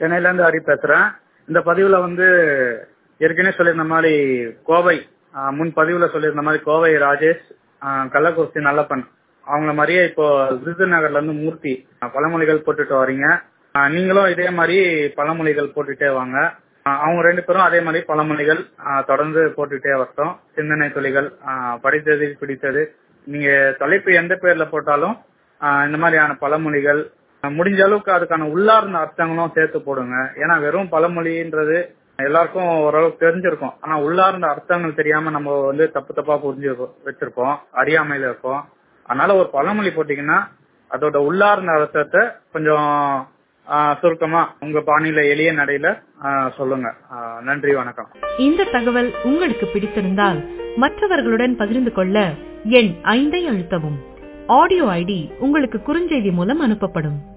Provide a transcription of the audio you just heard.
சென்னையில இருந்து ஹரி பேசுறேன். இந்த பதிவுல வந்து ஏற்கனவே சொல்லியிருந்த மாதிரி கோவை முன் பதிவுல சொல்லியிருந்த மாதிரி கோவை ராஜேஷ், கள்ளக்குறிச்சி நல்லப்பன் அவங்கள மாதிரியே இப்போ விருதுநகர்ல இருந்து மூர்த்தி பழமொழிகள் போட்டுட்டு வரீங்க. நீங்களும் இதே மாதிரி பழமொழிகள் போட்டுட்டே வாங்க. அவங்க 2 பேரும் அதே மாதிரி பழமொழிகள் தொடர்ந்து போட்டுட்டே வரட்டும். சிந்தனை துளிகள், படித்தது பிடித்தது, நீங்க தலைப்பு எந்த பேர்ல போட்டாலும் இந்த மாதிரியான பழமொழிகள் முடிஞ்ச அளவுக்கு அதுக்கான உள்ளார்ந்த அர்த்தங்களும் சேர்த்து போடுங்க. ஏன்னா வெறும் பழமொழின்றது எல்லாருக்கும் ஓரளவுக்கு தெரிஞ்சிருக்கும். ஆனா உள்ளார்ந்த அர்த்தங்கள் தெரியாம நம்ம வந்து தப்பு தப்பா புரிஞ்சு வச்சிருப்போம், அறியாமையில இருப்போம். அதனால ஒரு பழமொழி போட்டீங்கன்னா அதோட உள்ளார்ந்த அர்த்தத்தை கொஞ்சம் சுருக்கமா உங்க பாணியில எளிய நடையில சொல்லுங்க. நன்றி, வணக்கம். இந்த தகவல் உங்களுக்கு பிடித்திருந்தால் மற்றவர்களுடன் பகிர்ந்து கொள்ள எண் 5 அழுத்தவும். ஆடியோ ஐடி உங்களுக்கு குறுஞ்செய்தி மூலம் அனுப்பப்படும்.